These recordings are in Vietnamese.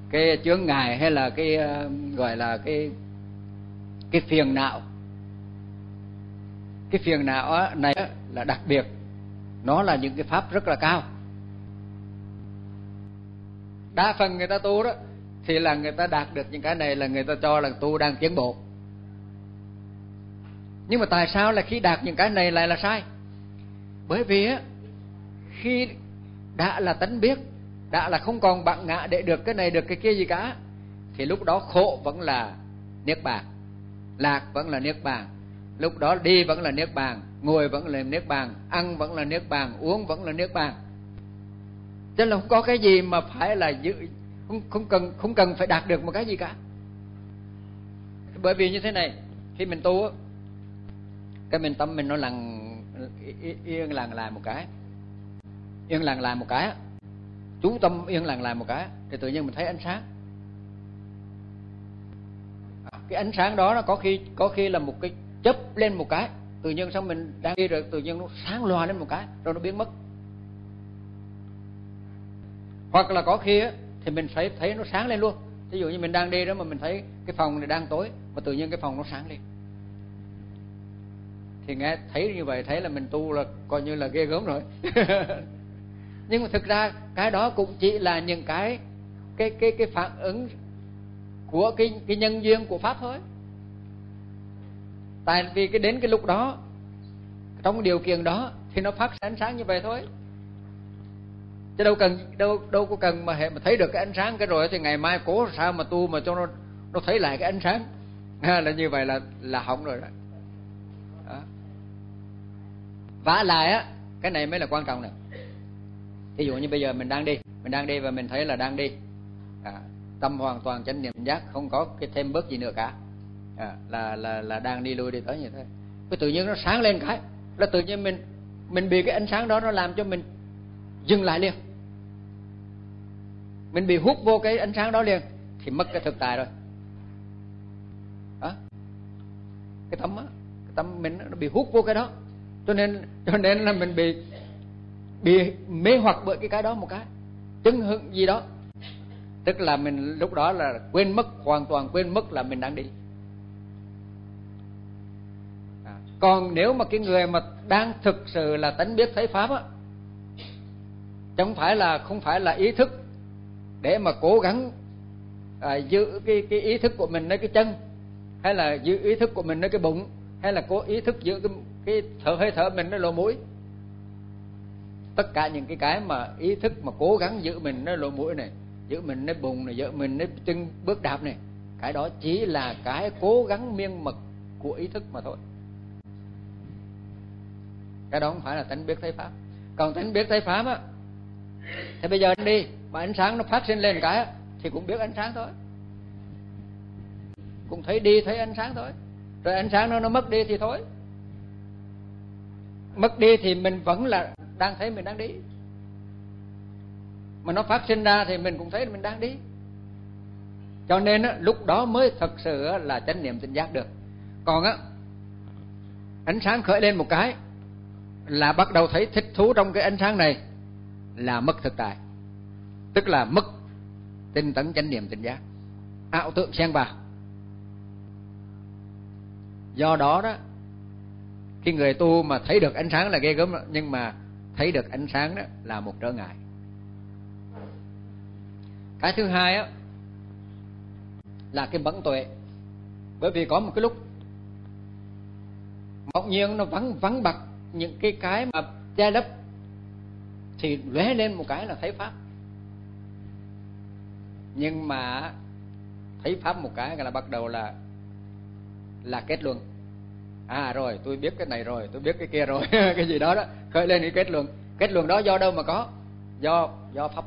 cái chướng ngại hay là cái gọi là cái phiền não. Cái phiền não này là đặc biệt, nó là những cái pháp rất là cao. Đa phần người ta tu đó thì là người ta đạt được những cái này là người ta cho là tu đang tiến bộ. Nhưng mà tại sao là khi đạt những cái này lại là sai? Bởi vì á, khi đã là tánh biết, đã là không còn bản ngã để được cái này được cái kia gì cả, thì lúc đó khổ vẫn là niết bàn, lạc vẫn là niết bàn, lúc đó đi vẫn là niết bàn, ngồi vẫn là niết bàn, ăn vẫn là niết bàn, uống vẫn là niết bàn. Cho nên là không có cái gì mà phải là giữ, không cần phải đạt được một cái gì cả. Bởi vì như thế này, khi mình tu á, cái mình tâm mình nó lặng yên lặng lại một cái, yên lặng lại một cái, chú tâm yên lặng lại một cái, thì tự nhiên mình thấy ánh sáng. Cái ánh sáng đó nó có khi là một cái chớp lên một cái, tự nhiên xong mình đang đi rồi tự nhiên nó sáng loà lên một cái rồi nó biến mất. Hoặc là có khi á, thì mình thấy nó sáng lên luôn. Ví dụ như mình đang đi đó mà mình thấy cái phòng này đang tối mà tự nhiên cái phòng nó sáng lên, thì nghe thấy như vậy thấy là mình tu là coi như là ghê gớm rồi. Nhưng mà thực ra cái đó cũng chỉ là những cái phản ứng của cái nhân duyên của pháp thôi. Tại vì đến cái lúc đó, trong điều kiện đó thì nó phát ánh sáng như vậy thôi. Chứ đâu có cần mà thấy được cái ánh sáng cái rồi thì ngày mai cố sao mà tu mà cho nó thấy lại cái ánh sáng. Là như vậy là hỏng rồi đó. Vả lại á, cái này mới là quan trọng này. Ví dụ như bây giờ mình đang đi và mình thấy là đang đi, tâm hoàn toàn chánh niệm giác, không có cái thêm bớt gì nữa cả, là đang đi lui đi tới như thế. Cái tự nhiên nó sáng lên cái là tự nhiên mình bị cái ánh sáng đó nó làm cho mình dừng lại liền, mình bị hút vô cái ánh sáng đó liền, thì mất cái thực tại rồi. Đó, cái tâm mình nó bị hút vô cái đó, cho nên là mình bị mê hoặc bởi cái đó một cái chứng hững gì đó, tức là mình lúc đó là hoàn toàn quên mất là mình đang đi. Còn nếu mà cái người mà đang thực sự là tánh biết thấy pháp á, không phải là ý thức để mà cố gắng giữ cái ý thức của mình nơi cái chân, hay là giữ ý thức của mình nơi cái bụng, hay là cố ý thức giữ cái hơi thở mình nơi lỗ mũi. Tất cả những cái mà ý thức mà cố gắng giữ mình nơi lỗ mũi này, giữ mình nơi bụng này, giữ mình nơi chân bước đạp này, cái đó chỉ là cái cố gắng miên mật của ý thức mà thôi. Cái đó không phải là tánh biết thấy pháp. Còn tánh biết thấy pháp á, thì bây giờ đi mà ánh sáng nó phát sinh lên cái thì cũng biết ánh sáng thôi, cũng thấy đi thấy ánh sáng thôi. Rồi ánh sáng nó mất đi thì thôi, mất đi thì mình vẫn là đang thấy mình đang đi, mà nó phát sinh ra thì mình cũng thấy mình đang đi. Cho nên á, lúc đó mới thật sự là chánh niệm tỉnh giác được. Còn á, ánh sáng khởi lên một cái là bắt đầu thấy thích thú trong cái ánh sáng này, là mất thực tại, tức là mất tinh tấn chánh niệm tỉnh giác, ảo tượng xen vào. Do đó đó, khi người tu mà thấy được ánh sáng là ghê gớm, nhưng mà thấy được ánh sáng đó là một trở ngại. Cái thứ hai á là cái bẩn tuệ. Bởi vì có một cái lúc bỗng nhiên nó vắng bặt những cái mà che lấp, thì lóe lên một cái là thấy pháp. Nhưng mà thấy pháp một cái là bắt đầu là kết luận. Rồi tôi biết cái này rồi, tôi biết cái kia rồi. Cái gì đó đó khởi lên cái kết luận. Kết luận đó do đâu mà có? Do pháp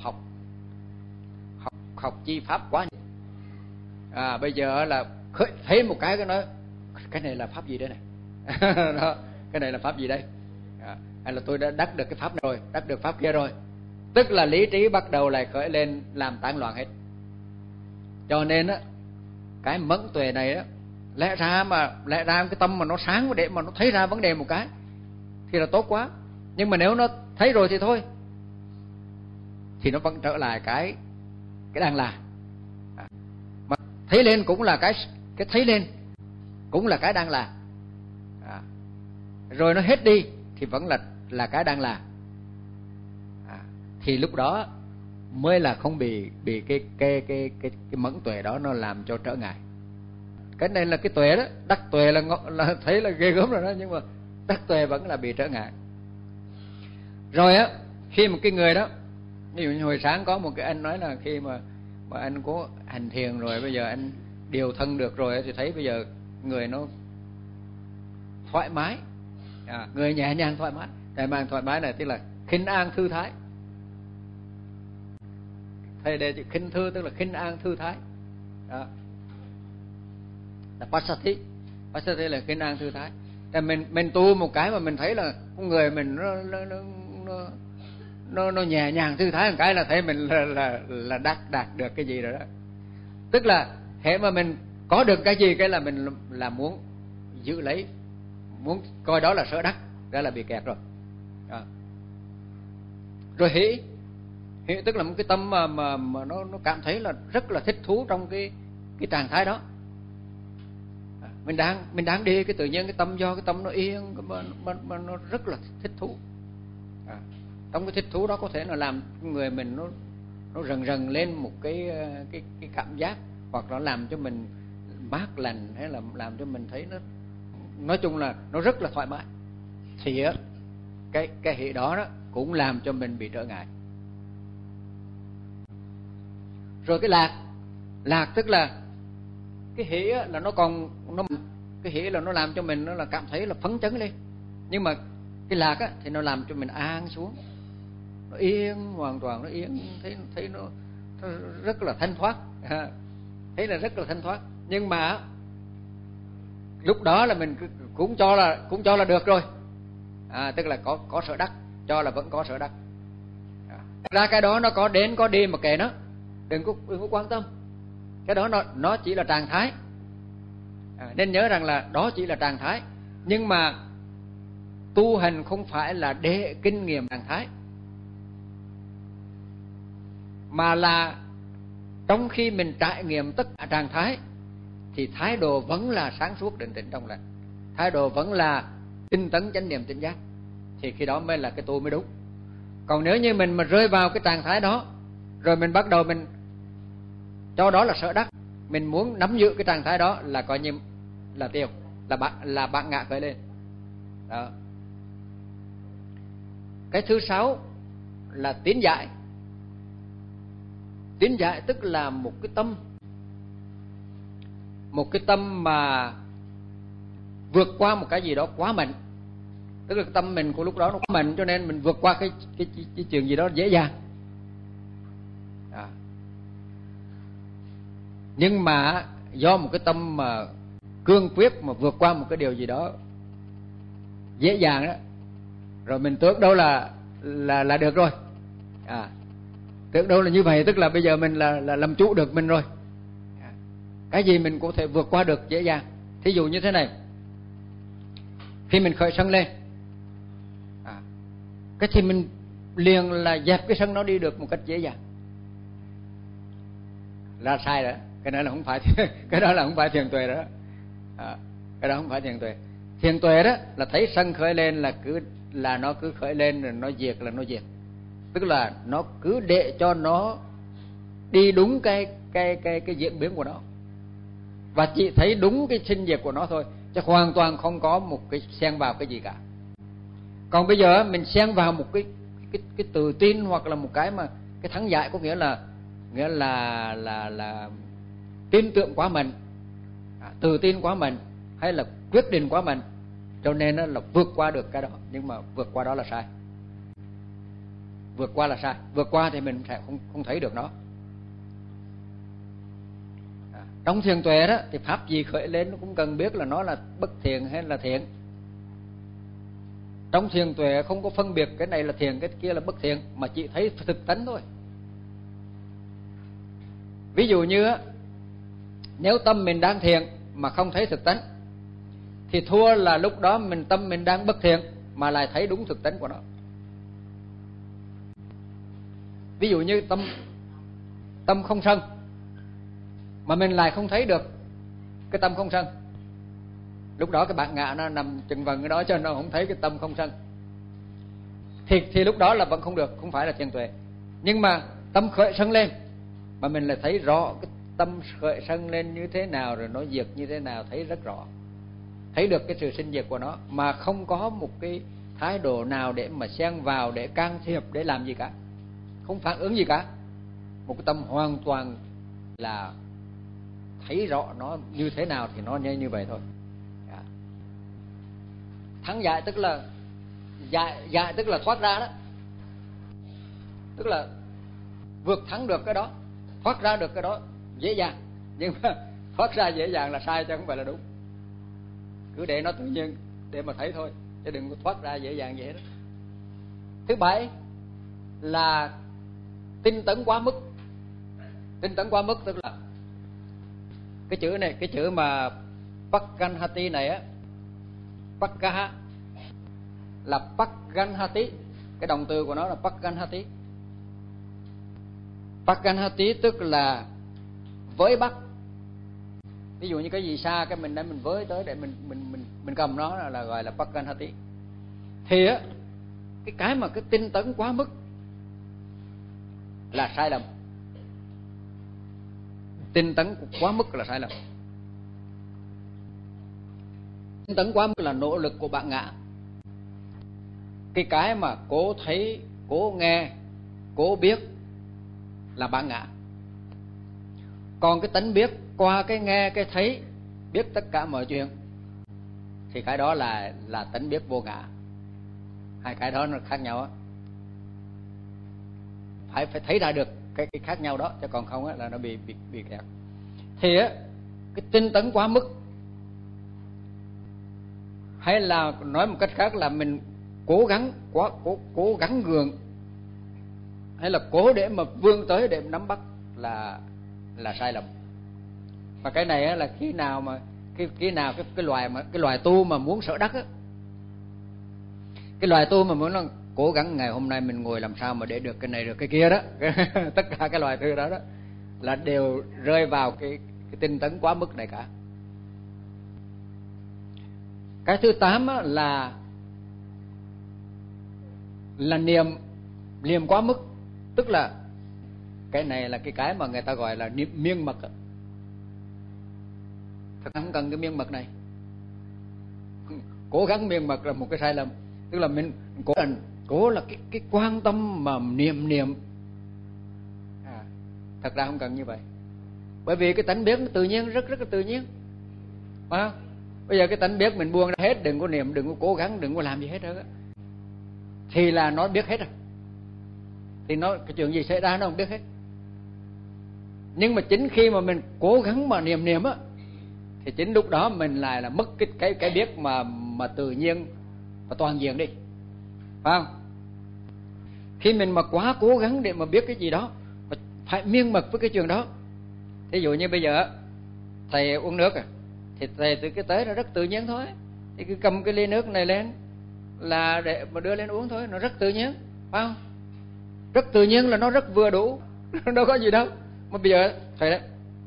học chi pháp quá. Bây giờ là thấy một cái nói cái này là pháp gì đây này? Đó, cái này là pháp gì đây? Hay là tôi đã đắc được cái pháp này rồi, đắc được pháp kia rồi. Tức là lý trí bắt đầu lại khởi lên làm tán loạn hết. Cho nên á, cái mẫn tuệ này á, lẽ ra cái tâm mà nó sáng để mà nó thấy ra vấn đề một cái thì là tốt quá. Nhưng mà nếu nó thấy rồi thì thôi, thì nó vẫn trở lại cái đang là. thấy lên cũng là cái thấy lên, cũng là cái đang là. Rồi nó hết đi thì vẫn là cái đang là. Thì lúc đó mới là không bị cái mẫn tuệ đó nó làm cho trở ngại. Cái này là cái tuệ đó, đắc tuệ là thấy là ghê gớm rồi đó, nhưng mà đắc tuệ vẫn là bị trở ngại. Rồi á, khi mà cái người đó, ví dụ như hồi sáng có một cái anh nói là khi mà anh có hành thiền rồi, bây giờ anh điều thân được rồi thì thấy bây giờ người nó thoải mái, người nhẹ nhàng thoải mái. Tại mang thoải mái này tức là khinh an thư thái. Thầy đề chữ khinh thư tức là khinh an thư thái. Đó. Là Passathi. Passathi là khinh an thư thái. Tại mình tu một cái mà mình thấy là con người mình nó nhẹ nhàng thư thái một cái là thấy mình là đạt được cái gì rồi đó. Tức là hệ mà mình có được cái gì cái là mình là muốn giữ lấy, muốn coi đó là sở đắc, đó là bị kẹt rồi. Rồi hỷ tức là một cái tâm mà nó cảm thấy là rất là thích thú trong cái trạng thái đó. Mình đang đi cái tự nhiên cái tâm, do cái tâm nó yên mà nó rất là thích thú. Trong cái thích thú đó có thể là làm người mình nó rần lên một cái cảm giác, hoặc nó làm cho mình mát lành, hay là làm cho mình thấy nó, nói chung là nó rất là thoải mái. Thì cái hỷ đó cũng làm cho mình bị trở ngại. Rồi cái lạc tức là cái hỷ là nó cái hỷ là nó làm cho mình nó là cảm thấy là phấn chấn lên, nhưng mà cái lạc thì nó làm cho mình an xuống, nó yên hoàn toàn, nó yên, thấy nó rất là thanh thoát, thấy là rất là thanh thoát. Nhưng mà lúc đó là mình cũng cho là được rồi, tức là có sở đắc, cho là vẫn có sở đắc. Ra cái đó nó có đến có đi mà kệ nó, đừng có quan tâm. Cái đó nó chỉ là trạng thái. Nên nhớ rằng là đó chỉ là trạng thái, nhưng mà tu hành không phải là để kinh nghiệm trạng thái, mà là trong khi mình trải nghiệm tất cả trạng thái thì thái độ vẫn là sáng suốt, định tĩnh trong lành, thái độ vẫn là tinh tấn chánh niệm tỉnh giác, thì khi đó mới là cái tu mới đúng. Còn nếu như mình mà rơi vào cái trạng thái đó rồi mình bắt đầu mình cho đó là sở đắc, mình muốn nắm giữ cái trạng thái đó là coi như là tiêu, là bạn ngạ khởi lên đó. Cái thứ 6 là tín giải. Tín giải tức là một cái tâm mà vượt qua một cái gì đó quá mạnh. Tức là cái tâm mình của lúc đó nó quá mạnh, cho nên mình vượt qua cái chuyện gì đó dễ dàng. Nhưng mà do một cái tâm mà cương quyết mà vượt qua một cái điều gì đó dễ dàng đó, rồi mình tưởng đâu là được rồi, tưởng đâu là như vậy, tức là bây giờ mình là làm chủ được mình rồi, cái gì mình cũng thể vượt qua được dễ dàng. Thí dụ như thế này, khi mình khởi sân lên, cái thì mình liền là dẹp cái sân nó đi được một cách dễ dàng, là sai rồi. Cái đó là không phải cái đó là không phải thiền tuệ đó. Cái đó không phải thiền tuệ. Thiền tuệ đó là thấy sân khởi lên là nó cứ khởi lên, rồi nó diệt là nó diệt, tức là nó cứ để cho nó đi đúng cái diễn biến của nó, và chỉ thấy đúng cái sinh diệt của nó thôi, chứ hoàn toàn không có một cái xen vào cái gì cả. Còn bây giờ mình xen vào một cái tự tin, hoặc là một cái mà cái thắng giải, có nghĩa là tin tưởng quá mạnh, tự tin quá mạnh, hay là quyết định quá mạnh, cho nên là vượt qua được cái đó. Nhưng mà vượt qua đó là sai, vượt qua là sai, vượt qua thì mình sẽ không thấy được nó. Trong thiền tuệ đó thì pháp gì khởi lên nó cũng cần biết là nó là bất thiện hay là thiện. Trong thiền tuệ không có phân biệt cái này là thiện, cái kia là bất thiện, mà chỉ thấy thực tánh thôi. Ví dụ như nếu tâm mình đang thiện mà không thấy thực tánh thì thua là lúc đó tâm mình đang bất thiện mà lại thấy đúng thực tánh của nó. Ví dụ như tâm không sân, mà mình lại không thấy được cái tâm không sân. Lúc đó cái bản ngã nó nằm chừng vần cái đó cho nó không thấy cái tâm không sân. Thì lúc đó là vẫn không được, không phải là thiền tuệ. Nhưng mà tâm khởi sân lên mà mình lại thấy rõ cái tâm khởi sân lên như thế nào, rồi nó diệt như thế nào, thấy rất rõ. Thấy được cái sự sinh diệt của nó mà không có một cái thái độ nào để mà xen vào, để can thiệp, để làm gì cả, không phản ứng gì cả. Một cái tâm hoàn toàn là thấy rõ nó như thế nào thì nó như vậy thôi. Thắng giải tức là giải tức là thoát ra đó, tức là vượt thắng được cái đó, thoát ra được cái đó dễ dàng. Nhưng mà thoát ra dễ dàng là sai chứ không phải là đúng. Cứ để nó tự nhiên để mà thấy thôi, chứ đừng có thoát ra dễ dàng vậy đó. Thứ bảy là tinh tấn quá mức. Tinh tấn quá mức tức là cái chữ này, cái chữ mà Pakkanhati này á, Pakkaha là Pakkanhati, cái động từ của nó là Pakkanhati. Pakkanhati tức là với bắt. Ví dụ như cái gì xa cái mình đem mình với tới để mình cầm nó là gọi là Pakkanhati. Thì á cái mà cái tinh tấn quá mức là sai lầm. Tinh tấn quá mức là sai lầm. Tinh tấn quá mức là nỗ lực của bản ngã. Cái mà cố thấy, cố nghe, cố biết là bản ngã. Còn cái tánh biết qua cái nghe, cái thấy, biết tất cả mọi chuyện thì cái đó là tánh biết vô ngã. Hai cái đó nó khác nhau á. Phải thấy ra được cái khác nhau đó, chứ còn không á là nó bị kẹt. Thì á cái tinh tấn quá mức, hay là nói một cách khác là mình cố gắng cố gắng gượng, hay là cố để mà vươn tới để nắm bắt là sai lầm. Và cái này á là khi nào cái loài tu mà muốn sở đắc á, cái loài tu mà muốn là cố gắng ngày hôm nay mình ngồi làm sao mà để được cái này được cái kia đó tất cả cái loài thư đó là đều rơi vào cái tinh tấn quá mức này cả. Cái thứ 8 á, là niệm quá mức, tức là cái này là cái mà người ta gọi là niệm miên mật. Thật không cần cái miên mật này. Cố gắng miên mật là một cái sai lầm. Tức là mình cố là cái quan tâm mà niệm. Thật ra không cần như vậy. Bởi vì cái tánh biết nó tự nhiên, rất là tự nhiên. Phải không? Bây giờ cái tánh biết mình buông ra hết, đừng có niệm, đừng có cố gắng, đừng có làm gì hết nữa, thì là nó biết hết rồi. Thì nó cái chuyện gì xảy ra nó không biết hết. Nhưng mà chính khi mà mình cố gắng mà niệm á, thì chính lúc đó mình lại là mất cái biết mà tự nhiên và toàn diện đi. Phải không? Khi mình mà quá cố gắng để mà biết cái gì đó, phải miên mật với cái chuyện đó. Ví dụ như bây giờ thầy uống nước thì thầy từ cái tế nó rất tự nhiên thôi. Thì cứ cầm cái ly nước này lên là để mà đưa lên uống thôi, nó rất tự nhiên, phải không? Rất tự nhiên là nó rất vừa đủ, đâu có gì đâu. Mà bây giờ thầy đấy,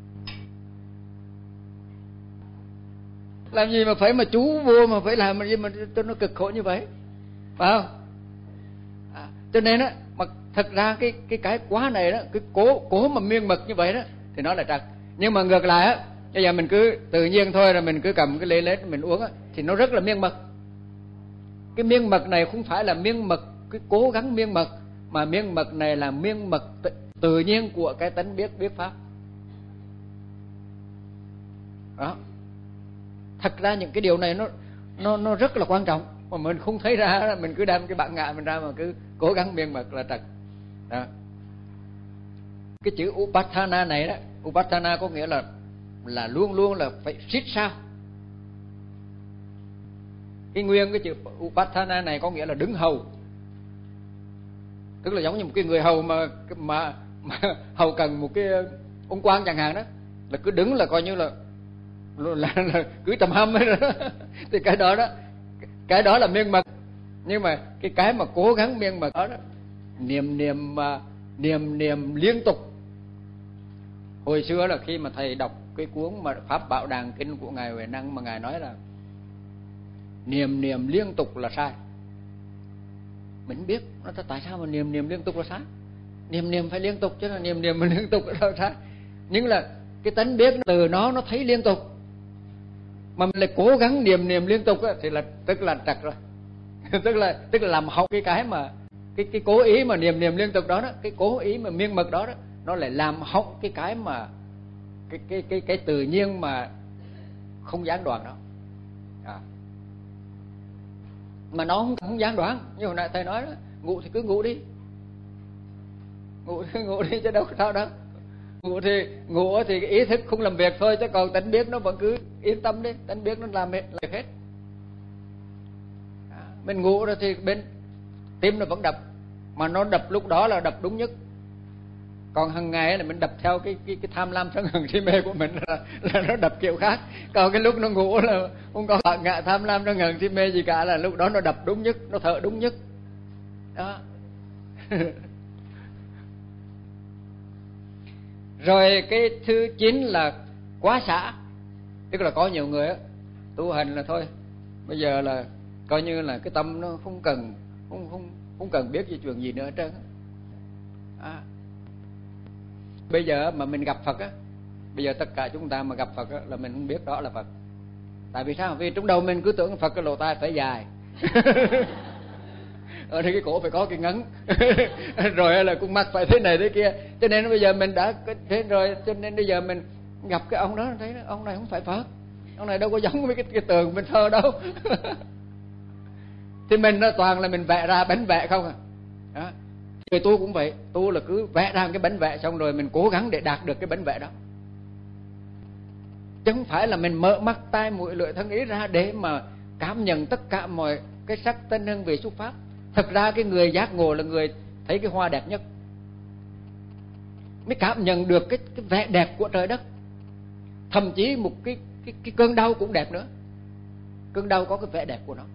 làm gì mà phải mà chú vô mà phải làm gì mà cho nó cực khổ như vậy, phải không? Cho nên á, mà thật ra cái quá này đó, cái cố mà miên mật như vậy đó thì nó là trật. Nhưng mà ngược lại á, bây giờ mình cứ tự nhiên thôi, rồi mình cứ cầm cái ly lên mình uống á, thì nó rất là miên mật. Cái miên mật này không phải là miên mật cái cố gắng miên mật, mà miên mật này là miên mật tự nhiên của cái tánh biết pháp đó. Thật ra những cái điều này nó rất là quan trọng, mà mình không thấy ra, mình cứ đem cái bản ngã mình ra mà cứ cố gắng miên mật là trật đó. Cái chữ Upatthana này đó, Upatthana có nghĩa là luôn luôn là phải siết sao. Cái nguyên cái chữ Upatthana này có nghĩa là đứng hầu. Tức là giống như một cái người hầu mà hầu cần một cái ông quan chẳng hạn đó, là cứ đứng là coi như là cứ tầm hâm ấy đó. Thì cái đó là miên mật. Nhưng mà cái mà cố gắng miên mật đó, niệm liên tục, Hồi xưa là khi mà thầy đọc cái cuốn mà Pháp Bảo Đàn Kinh của ngài Huệ Năng, mà ngài nói là niệm niệm liên tục là sai. Mình biết nó tại sao mà niệm niệm liên tục là sai. Niệm niệm phải liên tục chứ, là niệm niệm mà liên tục là sai. Nhưng là cái tánh biết từ nó thấy liên tục, mà mình lại cố gắng niệm niệm liên tục thì là tức là trật rồi. tức là làm hỏng cái mà cái cố ý mà niệm niệm liên tục đó, cái cố ý mà miên mật đó, nó lại làm hỏng cái mà cái tự nhiên mà không gián đoạn đó. Mà nó không gián đoạn, như hồi nãy thầy nói đó, ngủ thì cứ ngủ đi, ngủ đi chứ đâu có sao đâu. Ngủ thì cái ý thức không làm việc thôi, chứ còn tánh biết nó vẫn cứ yên tâm đi, tánh biết nó làm hết. Mình ngủ rồi thì bên tim nó vẫn đập, mà nó đập lúc đó là đập đúng nhất. Còn hàng ngày là mình đập theo cái tham lam sân hận si mê của mình là nó đập kiểu khác. Còn cái lúc nó ngủ là không có bạn ngạ tham lam sân hận si mê gì cả, là lúc đó nó đập đúng nhất, nó thở đúng nhất đó. Rồi cái thứ 9 là quá xả. Tức là có nhiều người tu hành là thôi, bây giờ là coi như là cái tâm nó không cần biết gì chuyện gì nữa hết trơn. Bây giờ mà mình gặp Phật bây giờ tất cả chúng ta mà gặp Phật là mình không biết đó là Phật. Tại vì sao? Vì trong đầu mình cứ tưởng Phật cái lỗ tai phải dài, ở đây cái cổ phải có cái ngắn, rồi là con mắt phải thế này thế kia. Cho nên bây giờ mình đã thế rồi, cho nên bây giờ mình gặp cái ông đó thấy ông này không phải Phật, ông này đâu có giống với cái tường bên thơ đâu. Thì mình nó toàn là mình vẽ ra bánh vẽ không đó. Thì tôi cũng vậy, tôi là cứ vẽ ra cái bánh vẽ xong rồi mình cố gắng để đạt được cái bánh vẽ đó, chứ không phải là mình mở mắt tai mũi lưỡi thân ý ra để mà cảm nhận tất cả mọi cái sắc thanh hương vị xúc pháp. Thật ra cái người giác ngộ là người thấy cái hoa đẹp nhất, mới cảm nhận được cái vẻ đẹp của trời đất. Thậm chí một cái cơn đau cũng đẹp nữa, cơn đau có cái vẻ đẹp của nó.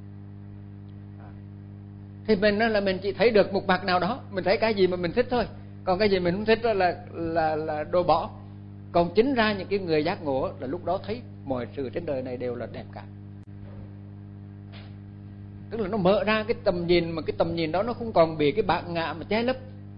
Thì mình là mình chỉ thấy được một mặt nào đó, mình thấy cái gì mà mình thích thôi, còn cái gì mình không thích đó là đồ bỏ. Còn chính ra những cái người giác ngộ là lúc đó thấy mọi sự trên đời này đều là đẹp cả. Tức là nó mở ra cái tầm nhìn, mà cái tầm nhìn đó nó không còn bị cái bản ngã mà che lấp.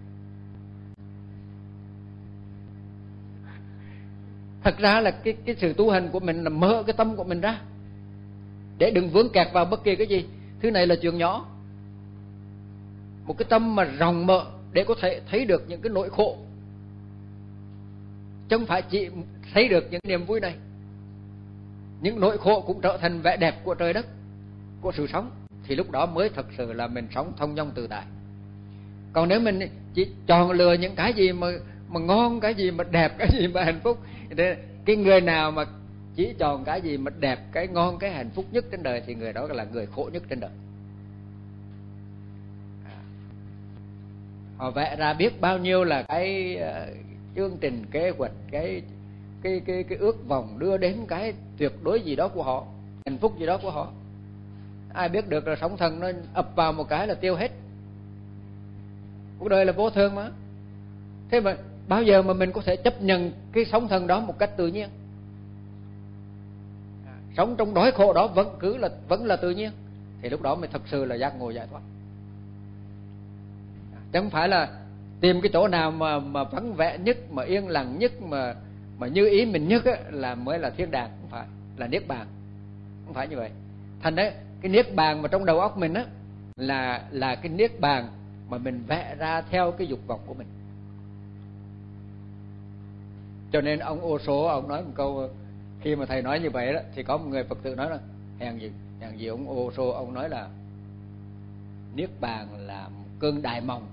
Thật ra là cái sự tu hành của mình là mở cái tâm của mình ra, để đừng vướng kẹt vào bất kỳ cái gì. Thứ này là chuyện nhỏ. Một cái tâm mà rộng mở để có thể thấy được những cái nỗi khổ, chứ không phải chỉ thấy được những niềm vui này. Những nỗi khổ cũng trở thành vẻ đẹp của trời đất, của sự sống. Thì lúc đó mới thật sự là mình sống thông dong tự tại. Còn nếu mình chỉ chọn lựa những cái gì mà ngon, cái gì mà đẹp, cái gì mà hạnh phúc, cái người nào mà chỉ chọn cái gì mà đẹp, cái ngon, cái hạnh phúc nhất trên đời, thì người đó là người khổ nhất trên đời. Họ vẽ ra biết bao nhiêu là cái chương trình kế hoạch, cái ước vọng đưa đến cái tuyệt đối gì đó của họ, hạnh phúc gì đó của họ. Ai biết được là sóng thần nó ập vào một cái là tiêu hết. Cuộc đời là vô thường mà. Thế mà bao giờ mà mình có thể chấp nhận cái sóng thần đó một cách tự nhiên? Sống trong đói khổ đó vẫn là tự nhiên, thì lúc đó mới thật sự là giác ngộ giải thoát. Chứ không phải là tìm cái chỗ nào mà vắng vẻ nhất, mà yên lặng nhất, mà như ý mình nhất là mới là thiên đàng. Không phải là niết bàn, không phải như vậy. Thành đấy, cái niết bàn mà trong đầu óc mình là cái niết bàn mà mình vẽ ra theo cái dục vọng của mình. Cho nên ông Ô Số ông nói một câu, khi mà thầy nói như vậy đó, thì có một người Phật tử nói là hèn gì ông Ô Số ông nói là niết bàn là một cơn đại mộng,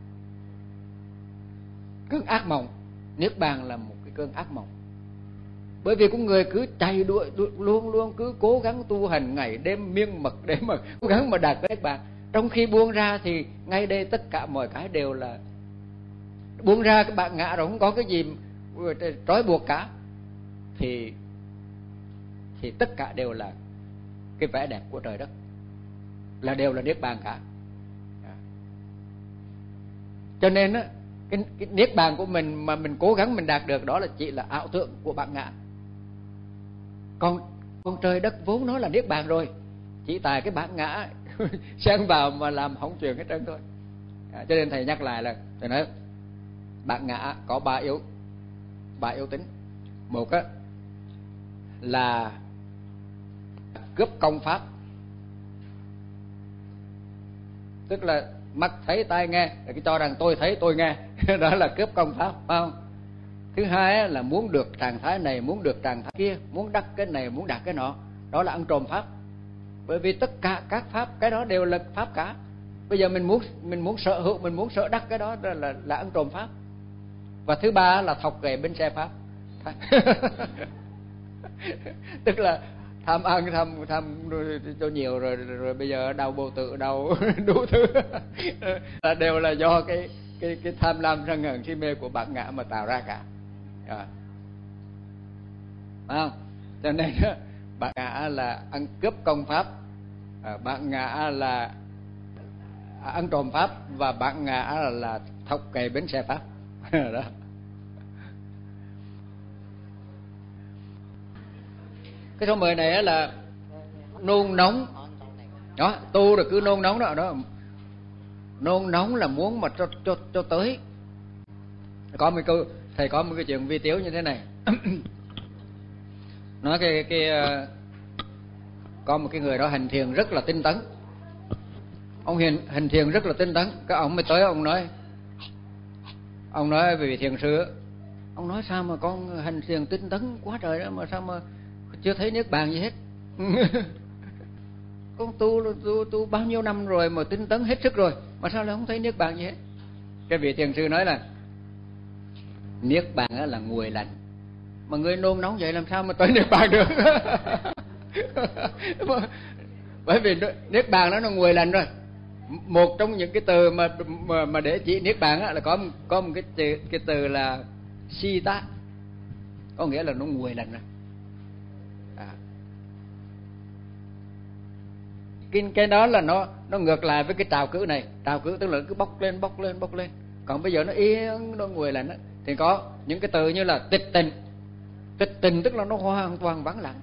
cơn ác mộng. Niết bàn là một cái cơn ác mộng. Bởi vì con người cứ chạy đuổi luôn cứ cố gắng tu hành ngày đêm miên mật để mà cố gắng mà đạt tới niết bàn. Trong khi buông ra thì ngay đây tất cả mọi cái đều là buông ra, cái bạn ngã rồi không có cái gì trói buộc cả, thì tất cả đều là cái vẻ đẹp của trời đất, là đều là niết bàn cả. Cho nên cái niết bàn của mình mà mình cố gắng mình đạt được, đó là chỉ là ảo tưởng của bản ngã. Còn trời đất vốn nó là niết bàn rồi, chỉ tại cái bản ngã xen vào mà làm hỏng chuyện hết trơn thôi. Cho nên thầy nhắc lại là thầy nói bản ngã có ba yếu tính. Một á là cướp công pháp, tức là mắt thấy tai nghe, cái cho rằng tôi thấy tôi nghe đó là cướp công pháp, phải không? Thứ hai là muốn được trạng thái này, muốn được trạng thái kia, muốn đắc cái này, muốn đạt cái nọ, đó là ăn trộm pháp. Bởi vì tất cả các pháp cái đó đều là pháp cả. Bây giờ mình muốn sở hữu, mình muốn sở đắc cái đó là ăn trộm pháp. Và thứ ba là thọc ghệ bên xe pháp. Tức là tham ăn tham cho nhiều rồi bây giờ đau bầu tử, đau đủ thứ là đều là do cái tham lam sân hận si mê của bản ngã mà tạo ra cả. Phải không? Cho nên bản ngã là ăn cướp công pháp, bản ngã là ăn trộm pháp, và bản ngã là thọc ghệ bến xe pháp. Đó. Cái số 10 này là nôn nóng đó, tu rồi cứ nôn nóng đó. Nôn nóng là muốn mà cho tới. Có một câu thầy có một cái chuyện vi tiếu như thế này. Nói có một cái người đó hành thiền rất là tinh tấn. Ông hành thiền rất là tinh tấn. Cái ông mới tới ông nói về thiền sư, ông nói sao mà con hành thiền tinh tấn quá trời đó mà sao mà chưa thấy niết bàn gì hết. Con tu bao nhiêu năm rồi mà tinh tấn hết sức rồi mà sao lại không thấy niết bàn gì hết. Cái vị thiền sư nói là niết bàn là nguội lạnh, mà người nôn nóng vậy làm sao mà tới niết bàn được. Bởi vì niết bàn nó nguội lạnh rồi. Một trong những cái từ mà để chỉ niết bàn là có một cái từ là sita, có nghĩa là nó nguội lạnh rồi. Cái đó là nó ngược lại với cái trào cử này. Trào cử tức là cứ bốc lên. Còn bây giờ nó yên, nó nguội lạnh. Thì có những cái từ như là tịch tình. Tịch tình tức là nó hoàn toàn vắng lặng.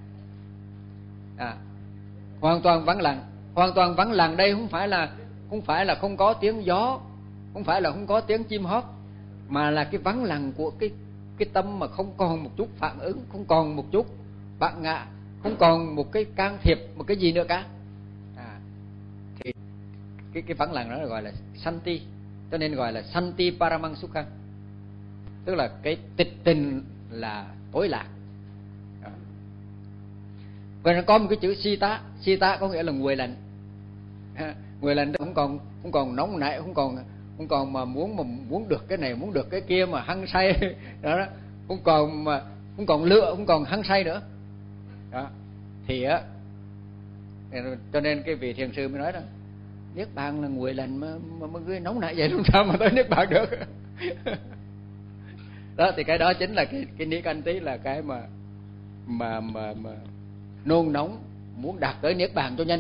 Hoàn toàn vắng lặng. Hoàn toàn vắng lặng đây không phải là không có tiếng gió, không phải là không có tiếng chim hót, mà là cái vắng lặng của cái tâm mà không còn một chút phản ứng, không còn một chút bản ngã, không còn một cái can thiệp, một cái gì nữa cả. Thì cái vắng lặng đó gọi là santi, cho nên gọi là santi paramang sukha, tức là cái tịch tình là tối lạc. Và nó có một cái chữ sita có nghĩa là nguội lạnh. Nguội lạnh không còn nóng nảy, không còn mà muốn được cái này, muốn được cái kia mà hăng say đó, không còn lựa, không còn hăng say nữa. Đó. Thì á, cho nên cái vị thiền sư mới nói đó, niết bàn là nguội lạnh mà người nóng nảy vậy làm sao mà tới niết bàn được. Đó thì cái đó chính là cái nikanti, là cái mà nôn nóng muốn đạt tới niết bàn cho nhanh.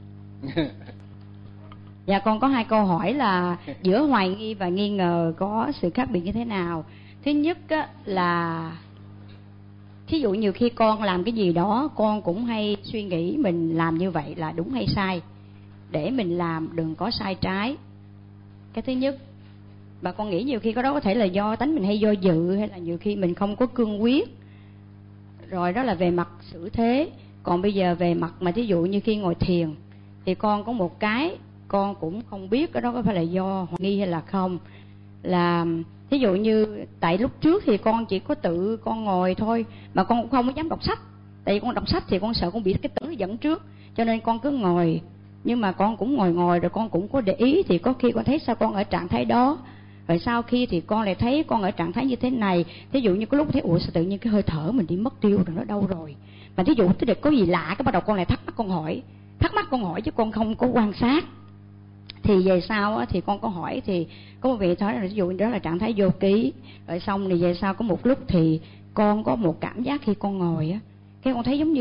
Dạ, con có 2 câu hỏi là giữa hoài nghi và nghi ngờ có sự khác biệt như thế nào. Thứ nhất á, là thí dụ nhiều khi con làm cái gì đó, con cũng hay suy nghĩ mình làm như vậy là đúng hay sai, để mình làm đừng có sai trái. Cái thứ nhất. Và con nghĩ nhiều khi cái đó có thể là do tánh mình hay do dự, hay là nhiều khi mình không có cương quyết. Rồi đó là về mặt xử thế. Còn bây giờ về mặt mà thí dụ như khi ngồi thiền thì con có một cái con cũng không biết cái đó có phải là do hoài nghi hay là không. Là thí dụ như tại lúc trước thì con chỉ có tự con ngồi thôi, mà con cũng không có dám đọc sách. Tại vì con đọc sách thì con sợ con bị cái tử dẫn trước, cho nên con cứ ngồi. Nhưng mà con cũng ngồi rồi con cũng có để ý, thì có khi con thấy sao con ở trạng thái đó, rồi sau khi thì con lại thấy con ở trạng thái như thế này. Thí dụ như có lúc thấy ủa sao tự nhiên cái hơi thở mình đi mất tiêu rồi, nó đâu rồi. Mà thí dụ tới được có gì lạ, cái bắt đầu con lại thắc mắc con hỏi chứ con không có quan sát. Thì về sau á, thì con có hỏi, thì có một vị nói là ví dụ đó là trạng thái vô ký. Rồi xong thì về sau có một lúc thì con có một cảm giác khi con ngồi á, cái con thấy giống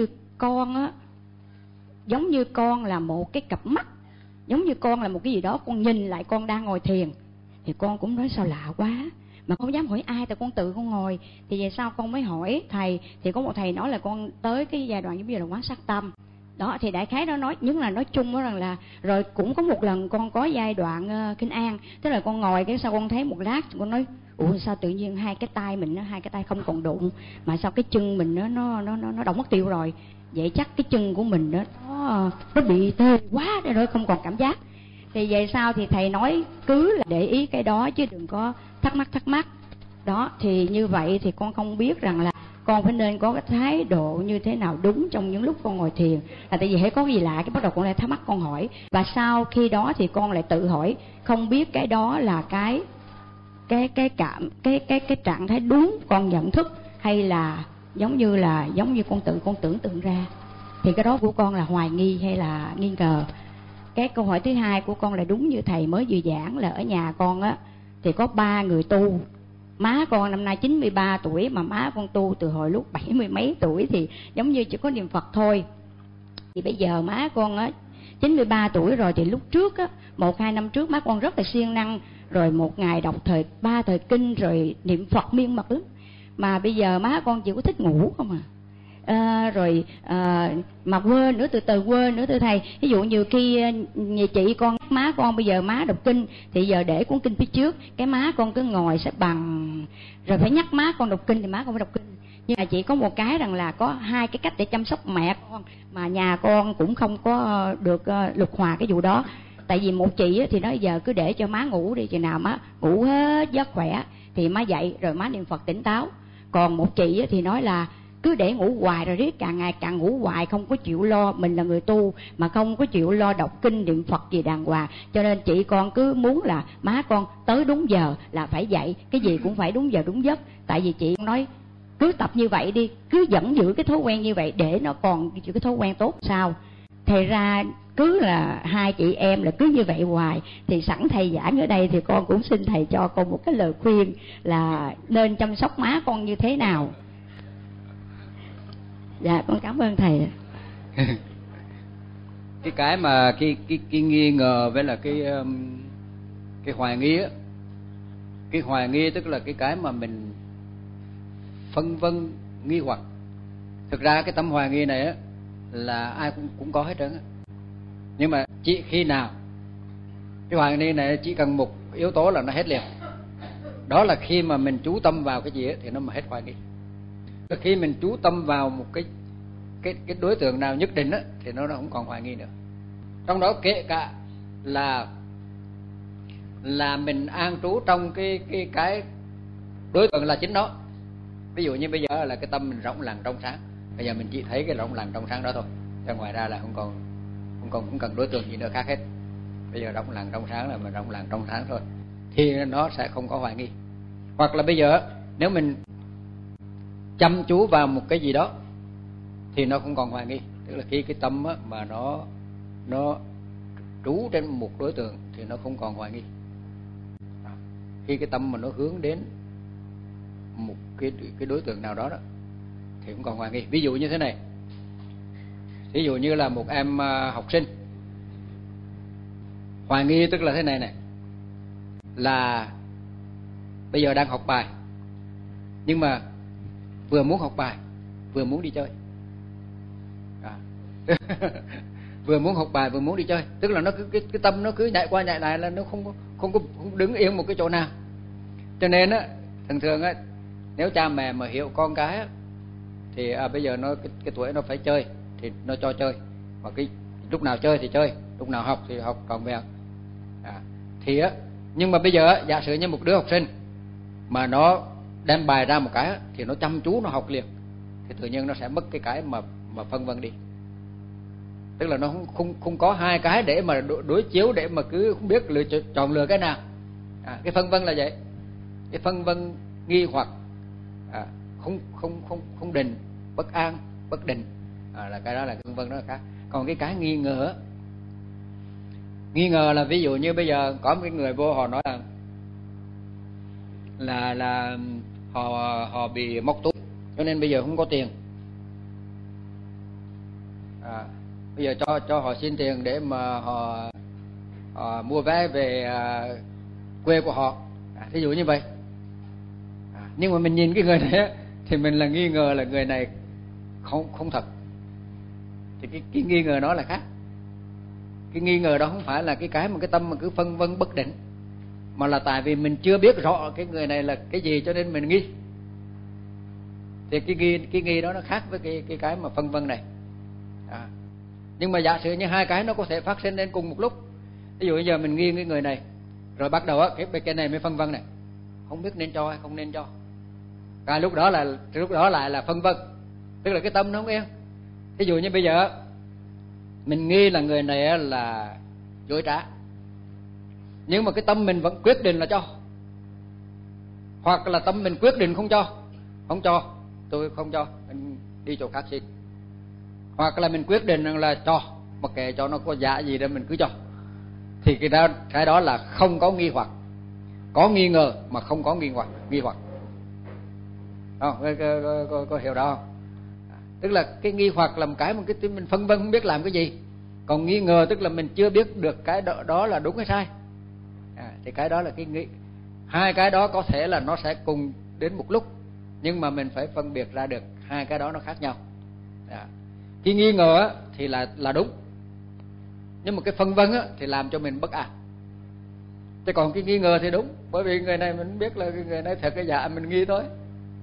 như con là một cái cặp mắt, giống như con là một cái gì đó, con nhìn lại con đang ngồi thiền. Thì con cũng nói sao lạ quá, mà không dám hỏi ai, tại con tự con ngồi. Thì về sau con mới hỏi thầy, thì có một thầy nói là con tới cái giai đoạn giống như là quán sát tâm đó. Thì đại khái đó nói, nhưng là nói chung đó rằng là, rồi cũng có một lần con có giai đoạn kinh an, tức là con ngồi cái sau con thấy một lát, con nói ủa sao tự nhiên hai cái tay mình, hai cái tay không còn đụng, mà sao cái chân mình nó động mất tiêu rồi, vậy chắc cái chân của mình nó bị tê quá rồi không còn cảm giác. Thì về sau thì thầy nói cứ là để ý cái đó chứ đừng có thắc mắc đó. Thì như vậy thì con không biết rằng là con phải nên có cái thái độ như thế nào đúng trong những lúc con ngồi thiền. Là tại vì hễ có gì lạ cái bắt đầu con lại thắc mắc, con hỏi, và sau khi đó thì con lại tự hỏi, không biết cái đó là cái trạng thái đúng con nhận thức, hay là giống như con tưởng tượng ra. Thì cái đó của con là hoài nghi hay là nghi ngờ. Cái câu hỏi thứ hai của con là đúng như thầy mới vừa giảng, là ở nhà con á thì có 3 người tu. Má con năm nay 93 tuổi, mà má con tu từ hồi lúc 70 mấy tuổi, thì giống như chỉ có niệm Phật thôi. Thì bây giờ má con á 93 tuổi rồi, thì lúc trước á 1-2 năm trước má con rất là siêng năng, rồi một ngày đọc 3 thời kinh rồi niệm Phật miên mật lắm. Mà bây giờ má con chỉ có thích ngủ không mà quên nữa, từ từ quên nữa thưa thầy. Ví dụ nhiều khi nhà chị con nhắc má con, bây giờ má đọc kinh thì giờ để cuốn kinh phía trước, cái má con cứ ngồi xếp bằng, rồi phải nhắc má con đọc kinh thì má con phải đọc kinh. Nhưng mà chỉ có một cái rằng là có 2 cái cách để chăm sóc mẹ con, mà nhà con cũng không có được lục hòa cái vụ đó. Tại vì một chị thì nói giờ cứ để cho má ngủ đi, chừng nào má ngủ hết giấc khỏe thì má dậy rồi má niệm Phật tỉnh táo. Còn một chị thì nói là cứ để ngủ hoài, rồi riết càng ngày càng ngủ hoài, không có chịu lo, mình là người tu mà không có chịu lo đọc kinh niệm Phật gì đàng hoàng. Cho nên chị con cứ muốn là má con tới đúng giờ là phải dậy, cái gì cũng phải đúng giờ đúng giấc. Tại vì chị nói cứ tập như vậy đi, cứ vẫn giữ cái thói quen như vậy để nó còn giữ cái thói quen tốt sao. Thầy ra cứ là 2 chị em là cứ như vậy hoài. Thì sẵn thầy giảng ở đây thì con cũng xin thầy cho con một cái lời khuyên là nên chăm sóc má con như thế nào. Dạ con cảm ơn thầy. Cái mà cái nghi ngờ với là cái hoài nghi á, cái hoài nghi tức là cái mà mình phân vân nghi hoặc. Thực ra cái tâm hoài nghi này á là ai cũng có hết trơn á. Nhưng mà chỉ khi nào cái hoài nghi này chỉ cần một yếu tố là nó hết liền. Đó là khi mà mình chú tâm vào cái gì á thì nó mà hết hoài nghi. Khi mình chú tâm vào một cái đối tượng nào nhất định á thì nó không còn hoài nghi nữa. Trong đó kể cả là mình an trú trong cái đối tượng là chính nó. Ví dụ như bây giờ là cái tâm mình rộng lặng trong sáng, bây giờ mình chỉ thấy cái rộng lặng trong sáng đó thôi, chứ ngoài ra là không cần đối tượng gì nữa khác hết. Bây giờ rộng lặng trong sáng là mình rộng lặng trong sáng thôi, thì nó sẽ không có hoài nghi. Hoặc là bây giờ nếu mình chăm chú vào một cái gì đó thì nó không còn hoài nghi. Tức là khi cái tâm á, mà nó trú trên một đối tượng thì nó không còn hoài nghi. Khi cái tâm mà nó hướng đến một cái đối tượng nào đó thì không còn hoài nghi. Ví dụ như thế này, ví dụ như là một em học sinh hoài nghi, tức là thế này này, là bây giờ đang học bài nhưng mà vừa muốn học bài vừa muốn đi chơi. Vừa muốn học bài vừa muốn đi chơi, tức là nó cứ cái tâm nó cứ nhảy qua nhảy lại, là nó không đứng yên một cái chỗ nào. Cho nên á, thường á, nếu cha mẹ mà hiểu con cái á, thì bây giờ nó cái tuổi nó phải chơi thì nó cho chơi, và cái lúc nào chơi thì chơi, lúc nào học thì học còn về. Thì á, nhưng mà bây giờ á, giả sử như một đứa học sinh mà nó đem bài ra một cái á, thì nó chăm chú nó học liền, thì tự nhiên nó sẽ mất cái mà phân vân đi. Tức là nó không có 2 cái để mà đối chiếu, để mà cứ không biết chọn lựa cái nào. Cái phân vân là vậy, cái phân vân nghi hoặc, không định, bất an, bất định, là cái đó là cái phân vân, đó là khác. Còn cái nghi ngờ là ví dụ như bây giờ có một cái người vô, họ nói là họ bị móc túi cho nên bây giờ không có tiền. Bây giờ cho họ xin tiền để mà họ mua vé về quê của họ, thí dụ như vậy. Nhưng mà mình nhìn cái người này á, thì mình là nghi ngờ là người này không thật, thì cái nghi ngờ đó là khác. Cái nghi ngờ đó không phải là cái mà cái tâm mà cứ phân vân bất định, mà là tại vì mình chưa biết rõ cái người này là cái gì cho nên mình nghi. Thì cái nghi đó nó khác với cái mà phân vân này. Nhưng mà giả sử như hai cái nó có thể phát sinh lên cùng một lúc. Ví dụ bây giờ mình nghi cái người này, rồi bắt đầu á cái này mới phân vân này, không biết nên cho hay không nên cho. Lúc đó lại là phân vân, tức là cái tâm nó không yên. Ví dụ như bây giờ mình nghi là người này là dối trá, nhưng mà cái tâm mình vẫn quyết định là cho, hoặc là tâm mình quyết định không cho, tôi không cho, mình đi chỗ khác xin. Hoặc là mình quyết định là cho, mặc kệ cho nó có giả gì đó mình cứ cho. Thì cái đó là không có nghi hoặc, có nghi ngờ mà không có nghi hoặc. Có hiểu đó không? Tức là cái nghi hoặc là một cái mà cái mình phân vân không biết làm cái gì, còn nghi ngờ tức là mình chưa biết được cái đó là đúng hay sai. Thì cái đó là cái nghi. Hai cái đó có thể là nó sẽ cùng đến một lúc, nhưng mà mình phải phân biệt ra được hai cái đó nó khác nhau. Cái nghi ngờ thì là đúng, nhưng mà cái phân vân thì làm cho mình bất an. Chứ còn cái nghi ngờ thì đúng, bởi vì người này mình biết là người này thật cái giả, mình nghi thôi.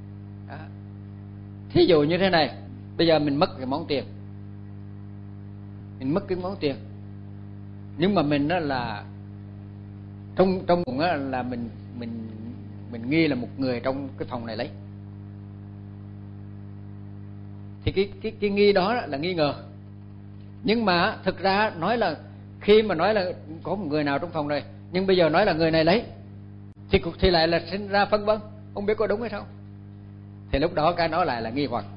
Thí dụ như thế này, bây giờ mình mất cái món tiền, nhưng mà mình đó là trong bụng là mình nghi là một người trong cái phòng này lấy. Thì cái nghi đó là nghi ngờ. Nhưng mà thực ra nói là khi mà nói là có một người nào trong phòng này, nhưng bây giờ nói là người này lấy, thì lại là sinh ra phân vân, không biết có đúng hay không. Thì lúc đó cái nó lại là nghi hoặc.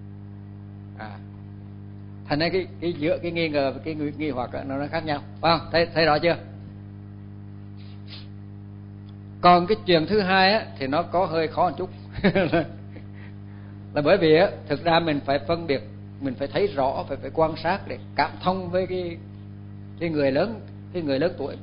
Thành ra cái giữa cái nghi ngờ và cái nghi hoặc nó khác nhau, phải không? Thấy rõ chưa? Còn cái chuyện thứ hai thì nó có hơi khó một chút. Là bởi vì thực ra mình phải phân biệt, mình phải thấy rõ, phải quan sát để cảm thông với cái người lớn tuổi.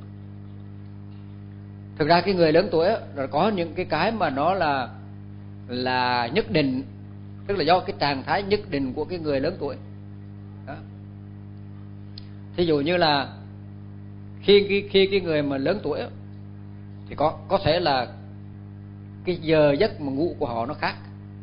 Thực ra cái người lớn tuổi rồi có những cái mà nó là nhất định, tức là do cái trạng thái nhất định của cái người lớn tuổi đó. Thí dụ như là khi cái người mà lớn tuổi thì có thể là cái giờ giấc mà ngủ của họ nó khác,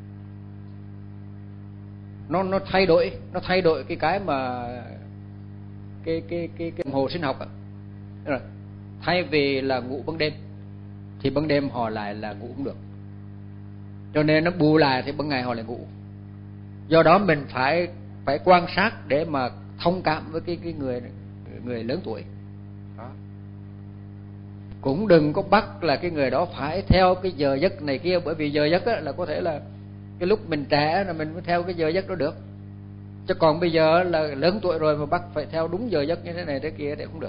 nó thay đổi cái mà cái đồng hồ sinh học rồi. Thay vì là ngủ ban đêm thì ban đêm họ lại là ngủ không được, cho nên nó bù lại thì ban ngày họ lại ngủ. Do đó mình phải quan sát để mà thông cảm với cái người lớn tuổi đó. Cũng đừng có bắt là cái người đó phải theo cái giờ giấc này kia, bởi vì giờ giấc là có thể là cái lúc mình trẻ là mình mới theo cái giờ giấc đó được, chứ còn bây giờ là lớn tuổi rồi mà bắt phải theo đúng giờ giấc như thế này thế kia thì không được.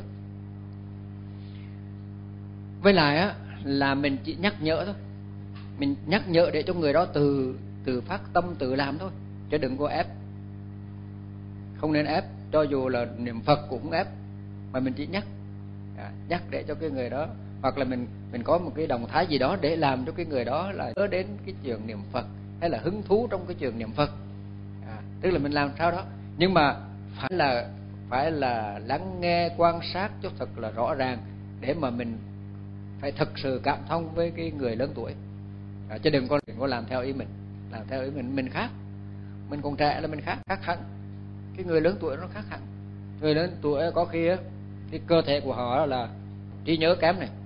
Với lại là mình chỉ nhắc nhở thôi, mình nhắc nhở để cho người đó từ phát tâm tự làm thôi, chứ đừng có ép. Không nên ép, cho dù là niệm Phật cũng ép, mà mình chỉ nhắc để cho cái người đó, hoặc là mình có một cái động thái gì đó để làm cho cái người đó là nhớ đến cái chuyện niệm Phật, hay là hứng thú trong cái chuyện niệm Phật. Tức là mình làm sao đó, nhưng mà phải là lắng nghe, quan sát cho thật là rõ ràng, để mà mình phải thực sự cảm thông với cái người lớn tuổi. Chứ đừng có làm theo ý mình. Làm theo ý mình khác, mình còn trẻ là mình khác hẳn. Cái người lớn tuổi nó khác hẳn. Người lớn tuổi có khi cái cơ thể của họ là trí nhớ kém này,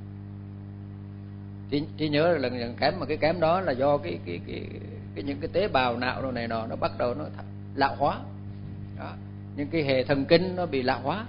trí nhớ là lần kém, mà cái kém đó là do cái những cái tế bào não đồ này nó bắt đầu nó lão hóa đó. Những cái hệ thần kinh nó bị lão hóa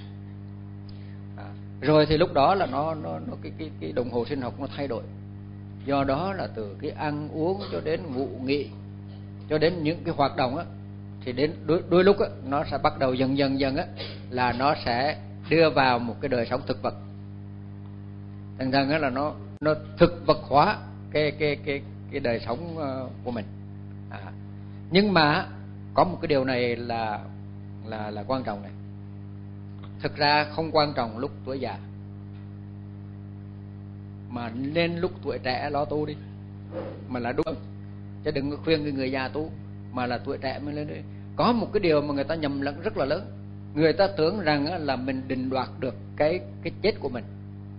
rồi thì lúc đó là nó cái đồng hồ sinh học nó thay đổi. Do đó là từ cái ăn uống cho đến ngủ nghỉ, cho đến những cái hoạt động thì đến đôi lúc nó sẽ bắt đầu dần là nó sẽ đưa vào một cái đời sống thực vật. Thành ra là nó thực vật hóa cái đời sống của mình. Nhưng mà có một cái điều này là quan trọng này. Thực ra không quan trọng lúc tuổi già, mà nên lúc tuổi trẻ lo tu đi, mà là đúng, chứ đừng có khuyên người già tu, mà là tuổi trẻ mới lên đi. Có một cái điều mà người ta nhầm lẫn rất là lớn, người ta tưởng rằng là mình định đoạt được cái chết của mình,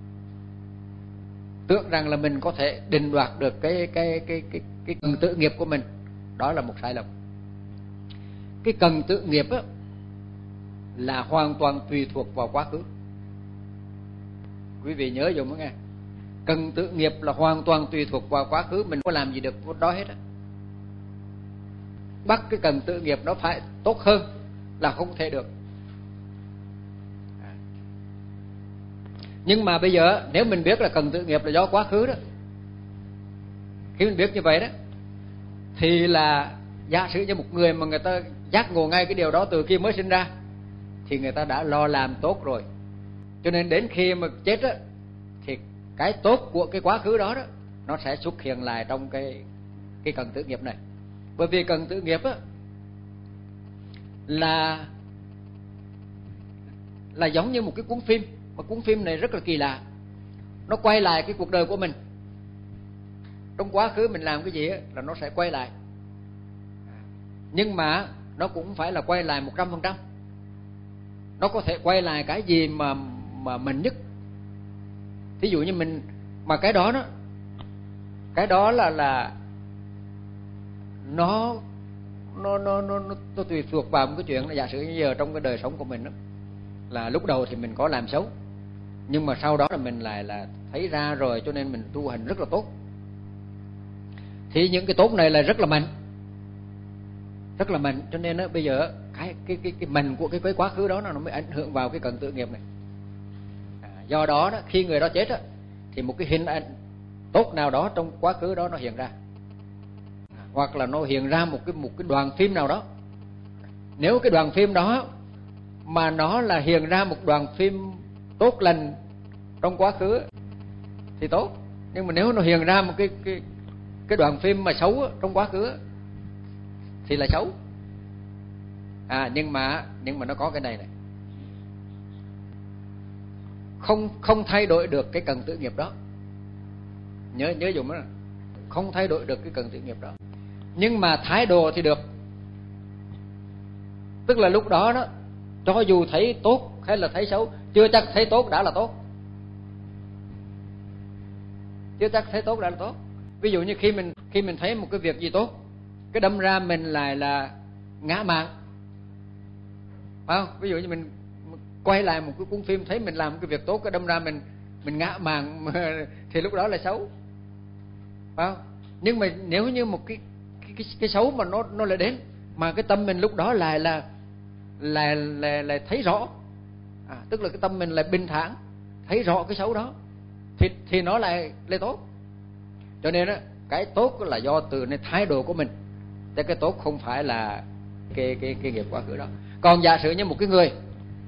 tưởng rằng là mình có thể định đoạt được cái cần tự nghiệp của mình. Đó là một sai lầm. Cái cần tự nghiệp á là hoàn toàn tùy thuộc vào quá khứ. Quý vị nhớ dùng nghe, cần tự nghiệp là hoàn toàn tùy thuộc vào quá khứ, mình có làm gì được đó hết á. Bắt cái cần tự nghiệp nó phải tốt hơn là không thể được. Nhưng mà bây giờ nếu mình biết là cần tự nghiệp là do quá khứ đó, khi mình biết như vậy đó, thì là giả sử như một người mà người ta giác ngộ ngay cái điều đó từ khi mới sinh ra, thì người ta đã lo làm tốt rồi. Cho nên đến khi mà chết á, thì cái tốt của cái quá khứ đó đó nó sẽ xuất hiện lại trong cái cần tự nghiệp này. Bởi vì cần tự nghiệp á là giống như một cái cuốn phim, mà cuốn phim này rất là kỳ lạ. Nó quay lại cái cuộc đời của mình. Trong quá khứ mình làm cái gì á là nó sẽ quay lại. Nhưng mà nó cũng phải là quay lại 100%. Nó có thể quay lại cái gì mà mình nhất. Ví dụ như mình, mà cái đó là nó tùy thuộc vào một cái chuyện là giả sử như giờ trong cái đời sống của mình đó, là lúc đầu thì mình có làm xấu, nhưng mà sau đó là mình lại là thấy ra rồi, cho nên mình tu hành rất là tốt. Thì những cái tốt này là rất là mạnh, rất là mạnh, cho nên đó, bây giờ cái mạnh của cái quá khứ đó nó mới ảnh hưởng vào cái cần tự nghiệp này. Do đó đó, khi người đó chết đó, thì một cái hình ảnh tốt nào đó trong quá khứ đó nó hiện ra, hoặc là nó hiện ra một cái đoàn phim nào đó. Nếu cái đoàn phim đó mà nó là hiện ra một đoàn phim tốt lành trong quá khứ thì tốt, nhưng mà nếu nó hiện ra một cái đoàn phim mà xấu trong quá khứ thì là xấu. Nhưng mà nó có cái này, không thay đổi được cái cần tự nghiệp đó. Nhớ dùng đó, không thay đổi được cái cần tự nghiệp đó, nhưng mà thái độ thì được. Tức là lúc đó đó, cho dù thấy tốt hay là thấy xấu, chưa chắc thấy tốt đã là tốt, chưa chắc thấy tốt đã là tốt. Ví dụ như khi mình thấy một cái việc gì tốt, cái đâm ra mình lại là ngã mạn, phải không? Ví dụ như mình quay lại một cái cuốn phim, thấy mình làm một cái việc tốt, cái đâm ra mình ngã mạn thì lúc đó là xấu, phải không? Nhưng mà nếu như một cái xấu mà nó lại đến, mà cái tâm mình lúc đó lại thấy rõ, tức là cái tâm mình lại bình thản, thấy rõ cái xấu đó, thì nó lại tốt. Cho nên á, cái tốt là do từในthái độ của mình, chứ cái tốt không phải là cái nghiệp quá khứ đó. Còn giả sử như một cái người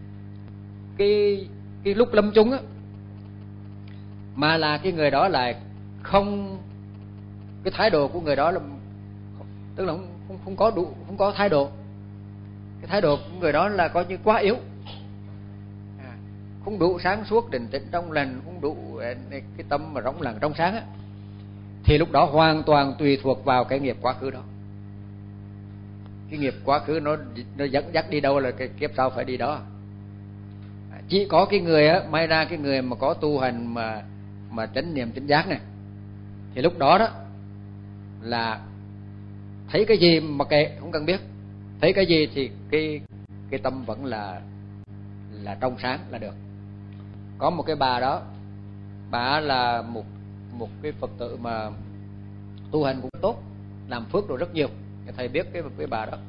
cái lúc lâm chung á, mà là cái người đó lại không, cái thái độ của người đó là, tức là không có thái độ, cái thái độ của người đó là coi như quá yếu, không đủ sáng suốt, định tĩnh trong lành, không đủ cái tâm mà rỗng lặng trong sáng á, thì lúc đó hoàn toàn tùy thuộc vào cái nghiệp quá khứ đó. Cái nghiệp quá khứ nó dẫn dắt đi đâu là cái kiếp sau phải đi đó. Chỉ có cái người á, may ra cái người mà có tu hành mà chánh niệm chánh giác này, thì lúc đó đó là thấy cái gì mà kệ, không cần biết, thấy cái gì thì cái tâm vẫn là trong sáng là được. Có một cái bà đó, bà là một cái Phật tử mà tu hành cũng tốt, làm phước rồi rất nhiều. Thầy biết cái bà đó.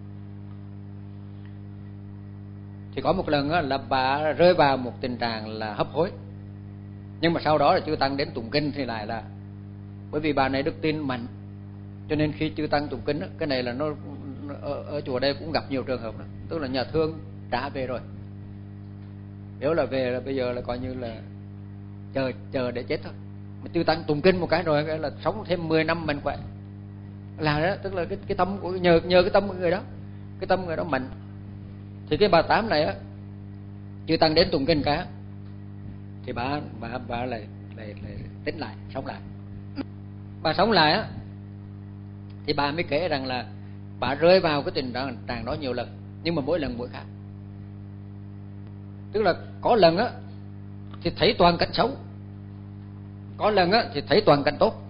Thì có một lần đó, là bà rơi vào một tình trạng là hấp hối, nhưng mà sau đó là chư tăng đến tụng kinh thì lại là, bởi vì bà này đức tin mạnh, cho nên khi chư tăng tụng kinh đó, cái này là nó ở chùa đây cũng gặp nhiều trường hợp đó, tức là nhà thương trả về rồi, nếu là về là bây giờ là coi như là chờ để chết thôi. Mà chư tăng tụng kinh một cái rồi là sống thêm 10 năm mạnh khỏe, là đó, tức là cái tâm của nhờ cái tâm của người đó, cái tâm người đó mạnh. Thì cái bà Tám này á, chư tăng đến tụng kinh cả, thì bà lại tỉnh lại, sống lại. Bà sống lại á thì bà mới kể rằng là bà rơi vào cái tình trạng đó nhiều lần, nhưng mà mỗi lần mỗi khác. Tức là có lần á thì thấy toàn cảnh xấu, có lần á thì thấy toàn cảnh tốt.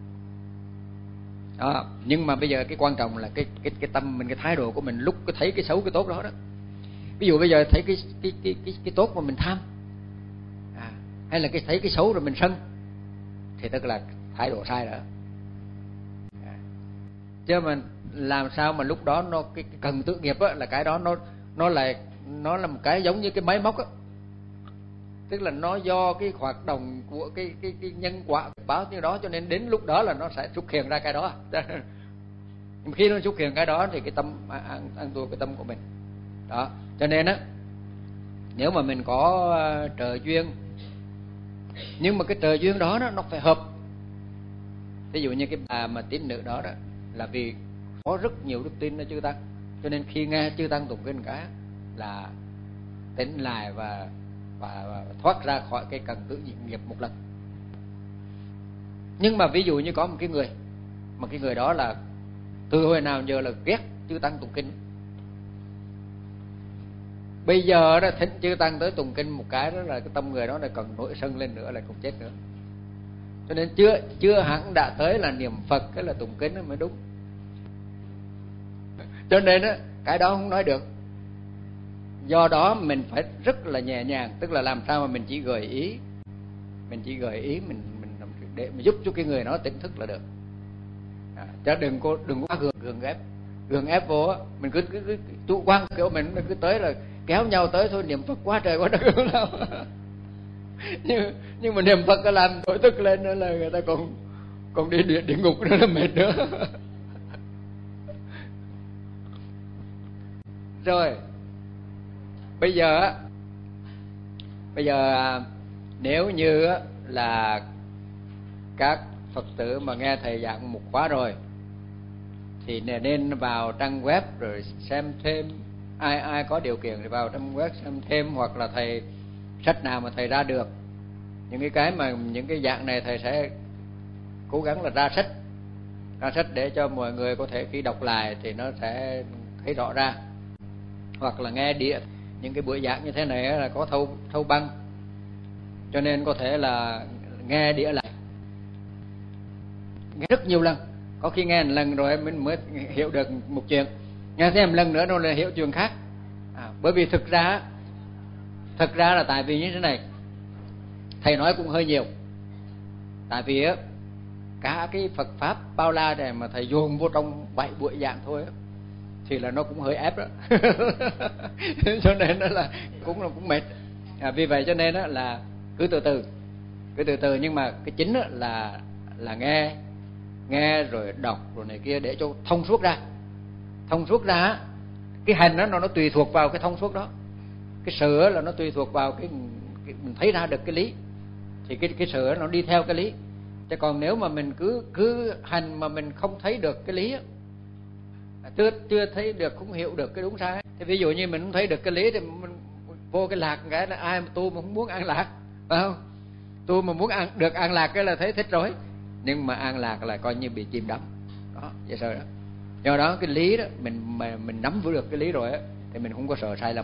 Nhưng mà bây giờ cái quan trọng là cái tâm mình, cái thái độ của mình lúc cái thấy cái xấu cái tốt đó đó. Ví dụ bây giờ thấy cái tốt mà mình tham, hay là thấy cái xấu rồi mình sân, thì tức là thái độ sai rồi. Chứ mà làm sao mà lúc đó nó cái cần tự nghiệp á, là cái đó nó là một cái giống như cái máy móc á, tức là nó do cái hoạt động của cái nhân quả báo như đó, cho nên đến lúc đó là nó sẽ xuất hiện ra cái đó. Nhưng khi nó xuất hiện cái đó thì cái tâm an tùa cái tâm của mình đó. Cho nên á, nếu mà mình có trợ duyên, nhưng mà cái trợ duyên đó nó phải hợp. Ví dụ như cái bà mà tín nữ đó là vì có rất nhiều đức tin ở chư tăng, cho nên khi nghe chư tăng tụng kinh cái là tỉnh lại và thoát ra khỏi cái cần tự nghiệp một lần. Nhưng mà ví dụ như có một cái người mà cái người đó là từ hồi nào giờ là ghét chư tăng tụng kinh, bây giờ đó thỉnh chư tăng tới tụng kinh một cái đó là cái tâm người đó là còn nổi sân lên nữa, là còn chết nữa. Cho nên chưa hẳn đã tới là niệm Phật cái là tụng kinh nó mới đúng. Cho nên á cái đó không nói được. Do đó mình phải rất là nhẹ nhàng, tức là làm sao mà mình chỉ gợi ý mình để mà giúp cho cái người nó tỉnh thức là được. Chứ đừng có gượng ép vô á, mình cứ chủ quan kiểu mình cứ tới là kéo nhau tới thôi, niệm Phật quá trời quá đất đâu. Nhưng mà niệm Phật có làm tội thức lên nữa là người ta còn đi địa ngục nữa là mệt nữa. Rồi bây giờ nếu như là các Phật tử mà nghe thầy giảng một khóa rồi thì nên vào trang web rồi xem thêm. Ai có điều kiện thì vào trang web xem thêm, hoặc là thầy sách nào mà thầy ra được những cái dạng này, thầy sẽ cố gắng là ra sách để cho mọi người có thể khi đọc lại thì nó sẽ thấy rõ ra. Hoặc là nghe đĩa, những cái buổi giảng như thế này là có thâu băng, cho nên có thể là nghe đĩa lại, nghe rất nhiều lần. Có khi nghe một lần rồi mình mới hiểu được một chuyện, nghe thêm một lần nữa rồi là hiểu chuyện khác. Bởi vì thực ra là tại vì như thế này, thầy nói cũng hơi nhiều. Tại vì á cả cái Phật pháp bao la này mà thầy dồn vô trong 7 buổi giảng thôi á, thì là nó cũng hơi ép đó. Cho nên đó là cũng mệt. Vì vậy cho nên đó là cứ từ từ, nhưng mà cái chính là nghe rồi đọc rồi này kia để cho thông suốt ra. Cái hành đó nó tùy thuộc vào cái thông suốt đó, cái sự là nó tùy thuộc vào cái mình thấy ra được cái lý, thì cái sự nó đi theo cái lý. Chứ còn nếu mà mình cứ hành mà mình không thấy được cái lý, chưa thấy được, không hiểu được cái đúng sai, thì ví dụ như mình không thấy được cái lý thì mình vô cái lạc cái là ai mà tu mà không muốn an lạc, phải không? Tu mà muốn được an lạc cái là thấy thích rồi, nhưng mà an lạc là coi như bị chìm đắm đó, vậy sao đó. Do đó cái lý đó mình nắm vững được cái lý rồi á thì mình không có sợ sai lầm.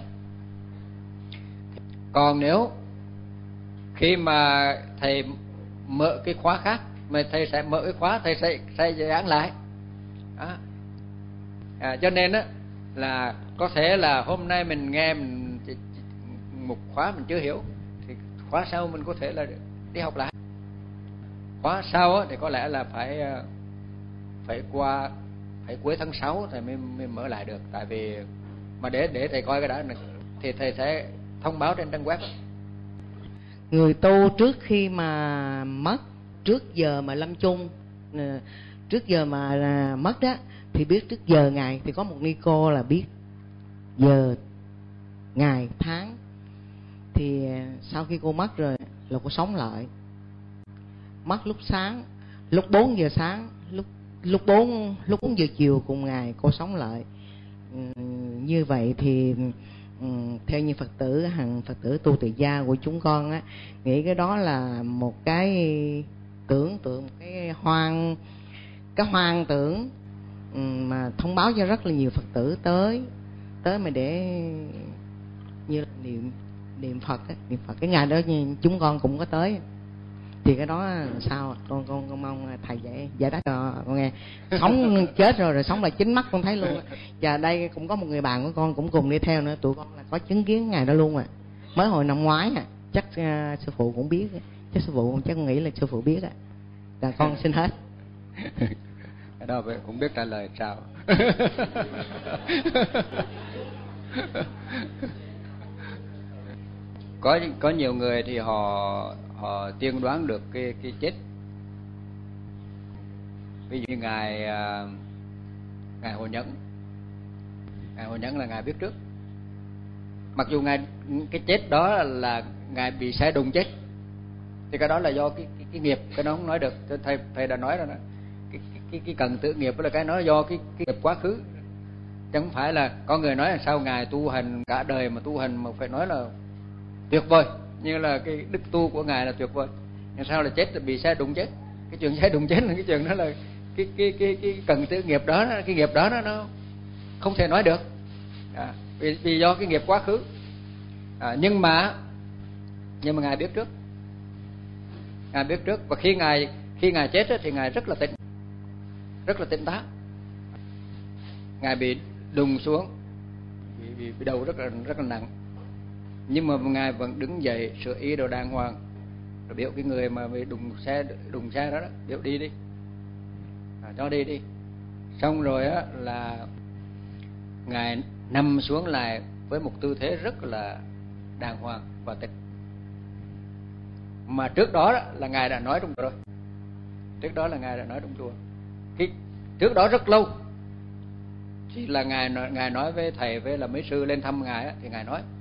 Còn nếu khi mà thầy mở cái khóa khác, mà thầy sẽ mở cái khóa, thầy sẽ giảng lại đó. Cho nên á là có thể là hôm nay mình nghe một khóa mình chưa hiểu, thì khóa sau mình có thể là đi học lại. Khóa sau á thì có lẽ là phải cuối tháng 6 thầy mới mở lại được. Tại vì mà để thầy coi cái đã thì thầy sẽ thông báo trên trang web. Người tu trước khi mà mất, trước giờ mà lâm chung, trước giờ mà mất đó, thì biết trước giờ ngày, thì có một ni cô là biết giờ ngày tháng. Thì sau khi cô mất rồi là cô sống lại, mất lúc sáng, lúc 4 giờ sáng, lúc 4 giờ chiều cùng ngày cô sống lại. Như vậy thì theo như Phật tử, hàng Phật tử tu tại gia của chúng con á, nghĩ cái đó là một cái tưởng tượng, cái hoang tưởng mà thông báo cho rất là nhiều Phật tử tới mà để như niệm Phật á, niệm Phật. Cái ngày đó chúng con cũng có tới, thì cái đó sao con mong thầy giải đáp cho con nghe. Sống chết rồi sống là chính mắt con thấy luôn. Và đây cũng có một người bạn của con cũng cùng đi theo nữa, tụi con là có chứng kiến ngày đó luôn mới hồi năm ngoái chắc sư phụ cũng biết, chắc sư phụ chắc con nghĩ là sư phụ biết là con xin hết. Cái đó cũng biết trả lời sao. Có nhiều người thì họ tiên đoán được cái chết. Ví dụ như ngài Hồ Nhẫn là ngài biết trước. Mặc dù cái chết đó là ngài bị xe đụng chết, thì cái đó là do cái nghiệp, cái nó không nói được. Thầy đã nói rồi đó, cái cần tự nghiệp là cái nó do cái nghiệp quá khứ, chứ không phải là có người nói là sao ngài tu hành cả đời mà tu hành mà phải nói là tuyệt vời, như là cái đức tu của ngài là tuyệt vời. Nhưng sao là chết là bị xe đụng chết? Cái chuyện xe đụng chết là cái chuyện đó là cái cần tự nghiệp đó, cái nghiệp đó nó không thể nói được, vì do cái nghiệp quá khứ. Nhưng mà ngài biết trước, và khi ngài chết thì ngài rất là tỉnh táo. Ngài bị đùng xuống, bị đầu rất là nặng, nhưng mà ngài vẫn đứng dậy sửa y đồ đàng hoàng, rồi biểu cái người mà bị đùng xe đó biểu đi, cho đi. Xong rồi là ngài nằm xuống lại với một tư thế rất là đàng hoàng và tịch. Mà trước đó là ngài đã nói trong rồi, trước đó rất lâu. Chỉ là ngài nói với thầy với là mấy sư lên thăm ngài thì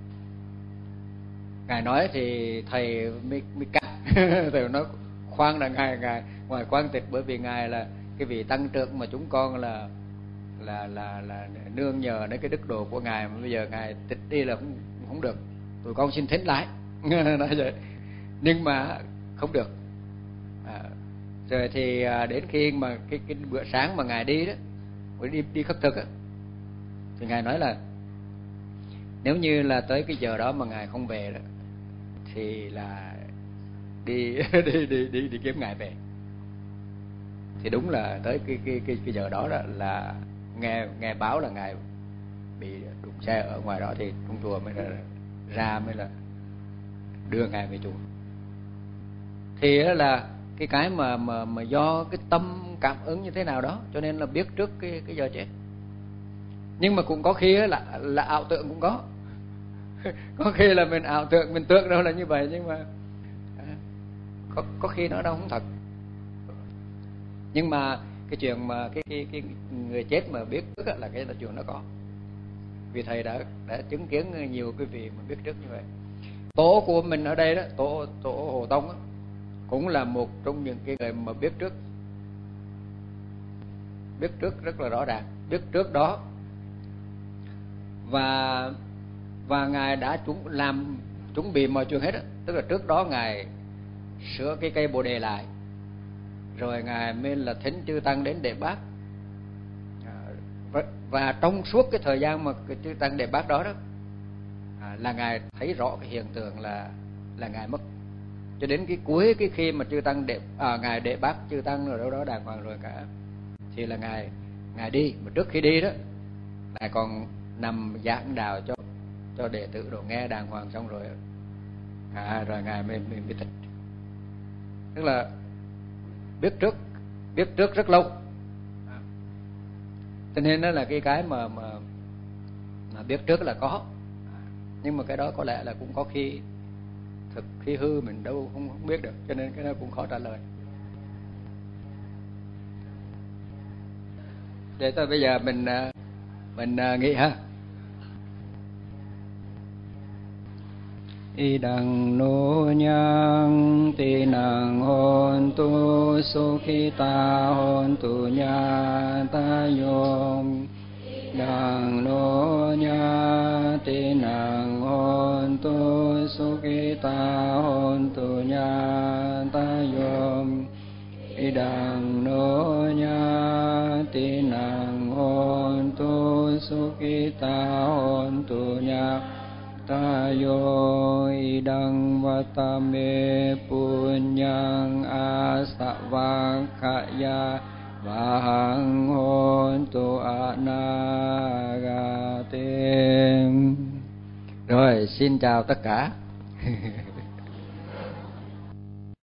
ngài nói thì thầy mới cắt. Thầy nói khoan là ngài ngoài quan tịch, bởi vì ngài là cái vị tăng trưởng mà chúng con là nương nhờ đến cái đức độ của ngài, mà bây giờ ngài tịch đi là không được, tụi con xin thỉnh lại. Nói vậy nhưng mà không được. Rồi thì đến khi mà cái bữa sáng mà ngài đi đó, đi khất thực thì ngài nói là nếu như là tới cái giờ đó mà ngài không về đó, thì là đi kiếm ngài về. Thì đúng là tới cái giờ đó là nghe báo là ngài bị đụng xe ở ngoài đó, thì trong chùa mới mới là đưa ngài về chùa. Thì đó là cái mà do cái tâm cảm ứng như thế nào đó, cho nên là biết trước cái giờ chết. Nhưng mà cũng có khi là ảo tưởng cũng có. Có khi là mình ảo tưởng, mình tưởng đâu là như vậy, nhưng mà có khi nó đâu không thật. Nhưng mà cái chuyện mà cái người chết mà biết trước là cái chuyện nó có. Vì thầy đã chứng kiến nhiều cái vị mà biết trước như vậy. Tổ của mình ở đây đó, tổ Hồ Tông đó, cũng là một trong những cái người mà biết trước rất là rõ ràng, biết trước đó. Và ngài đã chuẩn bị mọi chuyện hết đó. Tức là trước đó ngài sửa cái cây Bồ Đề lại, rồi ngài mới là thỉnh chư tăng đến Đề Bát. Và trong suốt cái thời gian mà cái chư tăng Đề Bát đó là ngài thấy rõ cái hiện tượng là ngài mất. Cho đến cái cuối, cái khi mà chư tăng ngài Đề Bát chư tăng rồi đâu đó đàng hoàng rồi cả, thì là ngài đi. Mà trước khi đi đó, ngài còn nằm giảng đạo cho đệ tử đồ nghe đàng hoàng, xong rồi rồi ngài mới tịch. Tức là biết trước rất lâu. Cho nên đó là cái mà biết trước là có. Nhưng mà cái đó có lẽ là cũng có khi thực khi hư, mình đâu không biết được, cho nên cái đó cũng khó trả lời. Để thôi bây giờ mình nghĩ ha. Idang no nyang tinang hontu sukhita hontu nyata yom. Idang no nhati năng hôn tu sukita hôn tu nhata yom idang no nhati năng hôn tu sukita hôn tu nhata yo idang vatame punyang asavakaya vahang hôn tu anagatim. Rồi xin chào tất cả.